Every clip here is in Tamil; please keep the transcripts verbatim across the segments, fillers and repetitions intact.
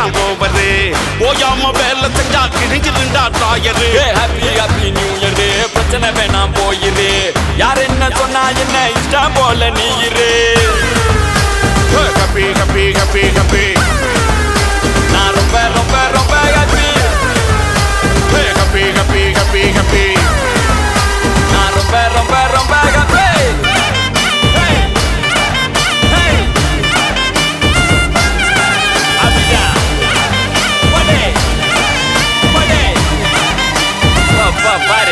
எல்லாம் ஓவரு ஓயாம வேலை செஞ்சா கிழிஞ்சிருந்தா tyre happy happy new year பிரச்சனை வேணாம் போயிரு யார் என்ன சொன்னா என்ன இஷ்டம் போல நீ இரு ஹாப்பி ஹாப்பி ஹாப்பி ஹாப்பி நான் ரொம்ப ரொம்ப ரொம்ப happy happy happy happy happy நான் ரொம்ப ரொம்ப ரொம்ப ஹாப்பி பாரு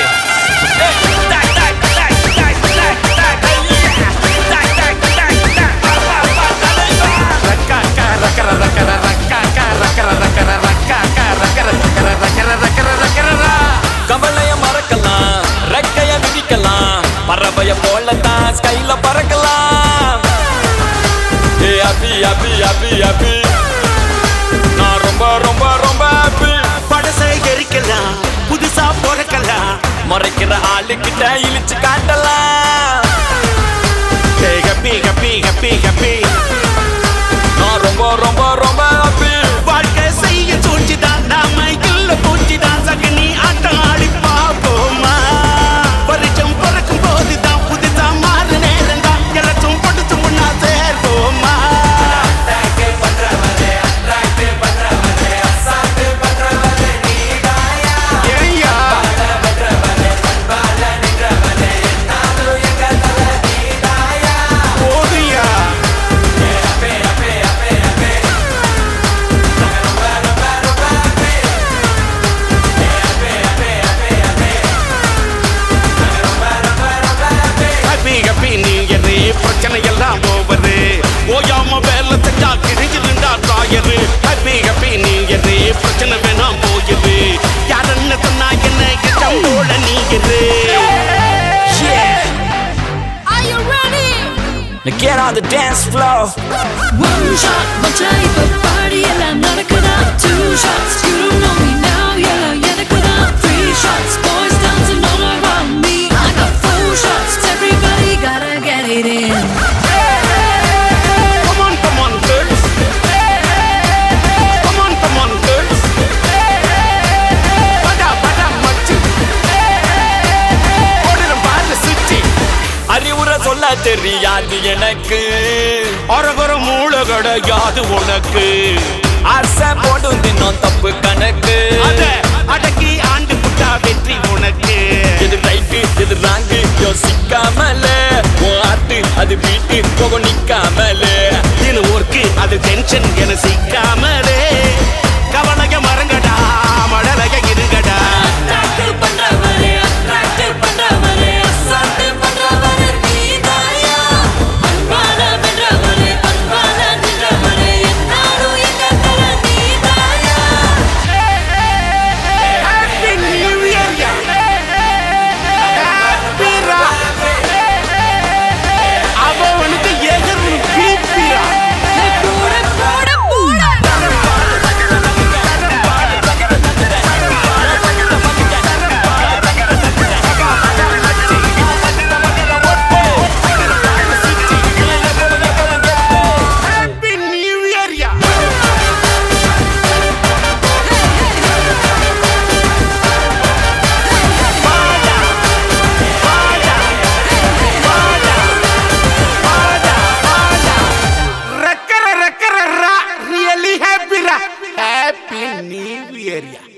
கவலைய மறக்கலாம் ரெக்கைய விதிக்கலாம் பறவைய போலத்தான் ஸ்கைல பறக்கலாம் ஏ ஹாப்பி ஹாப்பி ஹாப்பி ஹாப்பி நான் ரொம்ப ரொம்ப ரொம்ப ஹாப்பி படசை எரிக்கலாம் புதுசா பிறக்கலாம் மறைக்கிற ஆளுக்கிட்ட இழிச்சு காட்டலாம் ஹாப்பி ஹாப்பி ஹாப்பி ஹாப்பி நான் ரொம்ப ரொம்ப ரொம்ப ஹாப்பி வாழ்க்கை செய்ய சூழ்ச்சிதான் நாம இல்ல பூச்சிதான் சகனி ஆட்டம் ஆடி பாப்போமா வருஷம் பிறக்கும் போதுதான் புதுசா மாறு நேரம் தான் எல்லாச்சும் பொடுத்து முன்னா சேர்வோமா பிரச்சனை எல்லாம் ஓவரு ஓயாம வேலை செஞ்சா கிழிஞ்சிருந்தா டாயரு ஹாப்பி ஹாப்பி நீ எது பிரச்சனை வேணாம் போயிரு யார் என்ன சொன்னா என்ன இஷ்டம் போல நீ இரு Now get on the dance floor. One shot, one type of party, எல்லாம் நடக்குதா? Two shots, you don't know me now, yellow, எனக்குதா? Three shots, boys dancing all around me. I got four shots, everybody gotta get it in. Come on, come on, girls. Come on, come on, girls. படா படா மச்சி ஓடுற பாரு சுச்சி அறிவுரை சொல்ல தெரியாது எனக்கு அரகர மூளை கிடையாது உனக்கு அரச போடும் தினம் தப்பு கணக்கு அத அடக்கி ஆண்டு புட்டா வெற்றி உனக்கு எது ரைட்டு எது ராங்கு யோசிக்காமல உன் ஆட்டு அது வீட்டு போக நிக்காமல இது ஒர்க்கு அது டென்ஷன் என சிக்காமலே கவலைய மறங்கடா மழலைய இருங்கடா Attractive பண்றவரே, attractive பண்றவரே, assaultive பண்றவரே நீதாயா. அன்பால வென்றவரே, அன்பால நின்றவரே, என்னாலும் எங்க தல நீதாயா. ஹாப்பி நியூ இயர் ஹாப்பி ரா அவனுக்கு எதிர்ப்பு பீப்பிரா போட, போட, போட. ஹாப்பி நியூ இயர் ரக்கர ரக்கர ரா ரியலி ஹாப்பி ரா ஹாப்பி நியூ இயர்